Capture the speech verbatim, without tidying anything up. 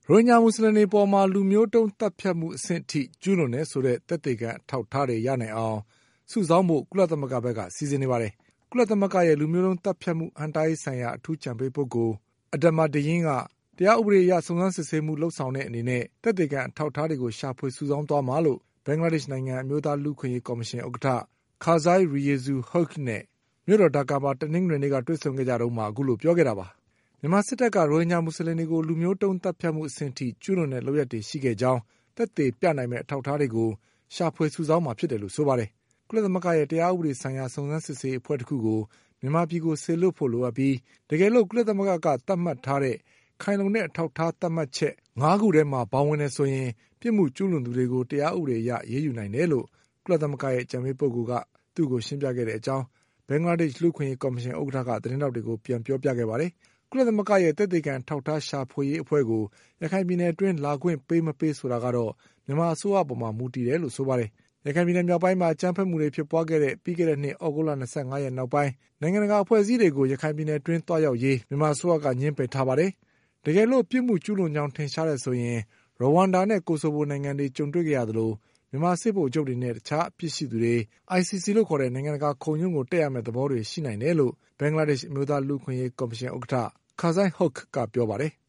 ရိုဟင်ဂျာမွတ်စလင်တွေပေါ်မှာလူမျိုးတုံးသတ်ဖြတ်မှုအဆင့်ထိကျူးလွန်တယ်ဆိုတဲ့သက်သေခံအထောက်အထားတွေရနိုင်အောင်စုဆောင်းဖို့ကုလသမဂ္ဂဘက်ကစီစဉ်နေပါတယ်။ကုလသမဂ္ဂရဲ့လူမျိုးတုံးသတ်ဖြတ်မှုဟန့်တားရေးဆိုင်ရာအထူးကြံပေးပုဂ္ဂိုလ်အဒမာဒယင်းကတရားဥပဒေအရစုံစမ်းစစ်ဆေးမှုလုပ်ဆောင်တဲ့အနေနဲ့သက်သေခံအထောက်အထားတွေကိုရှာဖွေစုဆောင်းသွားမှာလို့ဘင်္ဂလားဒေ့ရှ်နိုင်ငံအမျိုးသားလူ့အခွင့်အရေးကော်မရှင်ဥက္ကဋ္ဌခါဇိုင်းရီယေဇူဟုတ်နဲ့မြို့တော်ဒါကာမှာတနင်္ဂနွေနေ့ကတွေ့ဆုံခဲ့ကြတုန်းမှာအခုလိုပြောခဲ့တာပါ။မြန်မာစစ်တပ်ကရိုဟင်ဂျာမွတ်စလင်တွေကိုလူမျိုးတုံးသတ်ဖြတ်မှုအဆင့်ထိကျူးလွန်တဲ့လုပ်ရပ်တွေရှိခဲ့ကြောင်းသက်သေပြနိုင်မဲ့အထောက်အထားတွေကိုရှာဖွေစုဆောင်းမှာဖြစ်တယ်လို့ဆိုပါတယ်။ကုလသမဂ္ဂရဲ့တရားဥပဒေဆိုင်ရာစုံစမ်းစစ်ဆေးအဖွဲ့တစ်ခုကိုမြန်မာပြည်ကိုဆေလွတ်ဖို့လိုအပ်ပြီးတကယ်လို့ကုလသမဂ္ဂကသတ်မှတ်ထားတဲ့ခိုင်လုံတဲ့အထောက်အထားသတ်မှတ်ချက်ငါးခုထဲမှာပါဝင်နေဆိုရင်ပြစ်မှုကျူးလွန်သူတွေကိုတရားဥပဒေအရရေးယူနိုင်တယ်လို့ကုလသမဂ္ဂရဲ့ကြံပေးပုဂ္ဂိုလ်ကသူ့ကိုရှင်းပြခဲ့တဲ့အကြောင်းဘင်္ဂလားဒေ့ရှ်လူ့အခွင့်အရေးကော်မရှင်ဥက္ကဋ္ဌကသတင်းတောက်တွေကိုပြန်ပြောပြခဲ့ပါတယ်။ကုလသမဂ္ဂရဲ့သက်သေခံထောက်ထားရှာဖွေရေးအဖွဲ့ကိုရခိုင်ပြည်နယ်အတွင်းလာခွင့်ပေးမပေးဆိုတာကတော့မြန်မာအစိုးရပေါ်မှာမူတည်တယ်လို့ဆိုပါတယ်။ရခိုင်ပြည်နယ်မြောက်ပိုင်းမှာအကြမ်းဖက်မှုတွေဖြစ်ပွားခဲ့တဲ့ပြီးခဲ့တဲ့နှစ်ဩဂုတ်လ၂၅ရက်နောက်ပိုင်းနိုင်ငံတကာအဖွဲ့အစည်းတွေကိုရခိုင်ပြည်နယ်အတွင်းတွားရောက်ရေးမြန်မာအစိုးရကညှင်းပယ်ထားပါတယ်။တကယ်လို့ပြစ်မှုကျူးလွန်ကြောင်းထင်ရှားတယ်ဆိုရင်ရဝမ်ဒါနဲ့ကိုဆိုဗိုနိုင်ငံတွေကြုံတွေ့ခဲ့ရသလိုမြန်မာစစ်ဗိုလ်ချုပ်တွေနဲ့တခြားအပြစ်ရှိသူတွေ အိုင်စီစီ လို့ခေါ်တဲ့နိုင်ငံတကာခုံရုံးကိုတက်ရမယ့်သဘောတွေရှိနိုင်တယ်လို့ဘင်္ဂလားဒေ့ရှ်အမျိုးသားလူ့အခွင့်အရေးကော်မရှင်ဥက္ကဋ္ဌခါဇိုင်းဟုတ်ကပြောပါတယ်။